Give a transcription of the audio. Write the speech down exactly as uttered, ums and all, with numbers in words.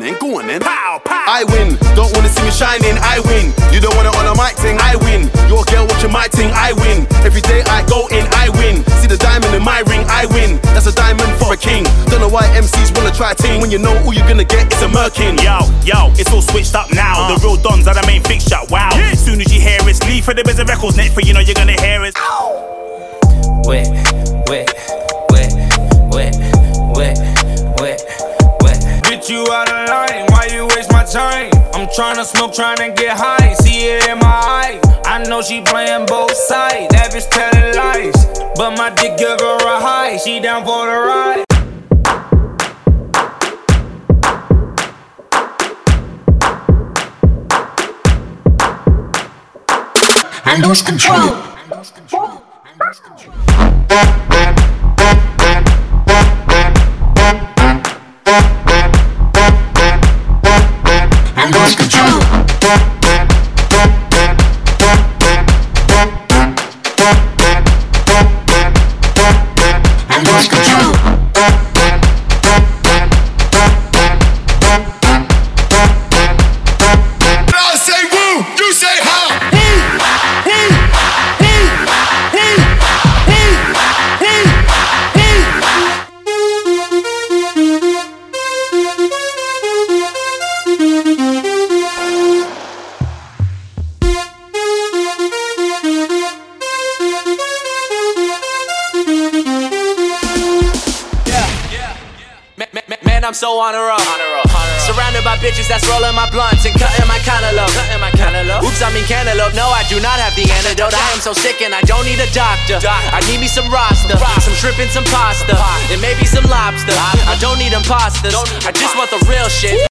then, go on then. Pow, pow. I win, don't wanna see me shining, I win. You don't want it on a mic thing, I win. Your girl watching my thing, I win. Every day I go in, I win. See the diamond in my ring, I win. That's a diamond for a king. Don't know why M Cs wanna try ting when you know all you're gonna get is a merkin. Yo, yo, it's all switched up now. Uh. The real dons are the main fixture, wow. Yeah. Soon as you hear it, leave for the biz of records, net for you know you're gonna hear it. Wet, wet, wet, wet, wet, wet, wet. Bitch, you out of line, why you waste my time? I'm tryna smoke, tryna get high, see it in my eye. I know she playing both sides, that bitch telling lies. But my dick give her a high, she down for the ride. I lose control. I lose control. I lose control. I lose control. I lose control. I say woo, you say ha. Man, I'm so on a roll. Surrounded by bitches that's rolling my blunts and cutting my cantaloupe. Oops, I mean cantaloupe. No, I do not have the antidote. I am so sick and I don't need a doctor. I need me some Rasta, some shrimp and some pasta, and maybe some lobster. I don't need imposters. I just want the real shit.